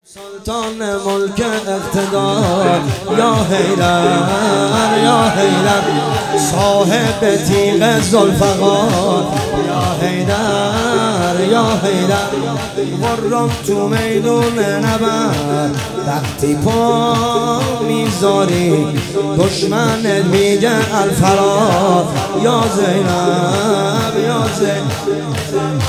سلطان ملک اقتدار یا حیدر یا حیدر، صاحب تیغ ذوالفقار یا حیدر یا حیدر، قرم تو میدون نبرد وقتی پا میذاری دشمنت میگه الفرار یا زینب یا زینب.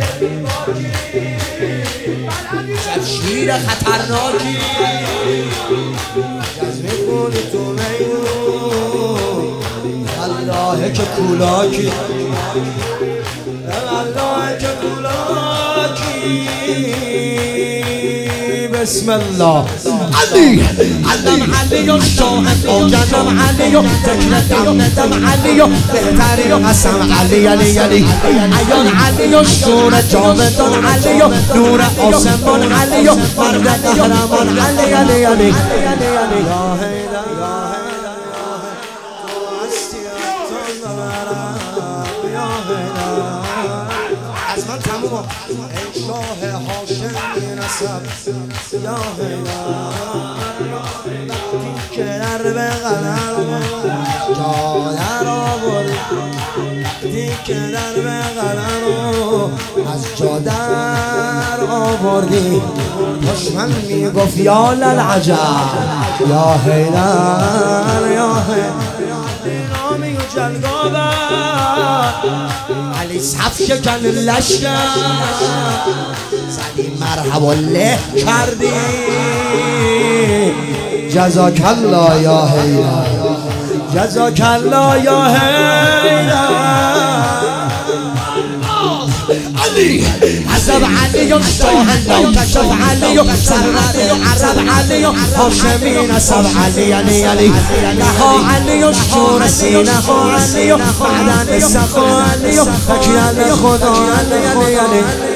شیر خطرناکی از میکنی تو میدون الله که کولاکی الله که کولاکی. بسم الله علی علم علی و شاهد جنم علی و تکنه دم علی و بهتری و قسم علی علی علی عیان علی و شور جاودان علی و نور آسمان علی و مرد قهرمان علی علی علی یا حیدر از من تموم ای شاه هاشمی نسب یا حیدر، که در به قدر جا در آوردی، که در به قدر از جا در آوردی. دشمن میگفت یا للعجب یا حیدر یا حیدر، نامی و جلگابه علی صف شکن لشکر زدی مرحبا له کردی. جزاک الله یا حیدر جزاک الله یا حیدر. علی عذب علی و شاهد کشف علی و سرد عرب علی و هاشمی نسب علی علی علی نها علی و شور سینه ها علی و معدن سخا علی و فکر خدا علی علی علی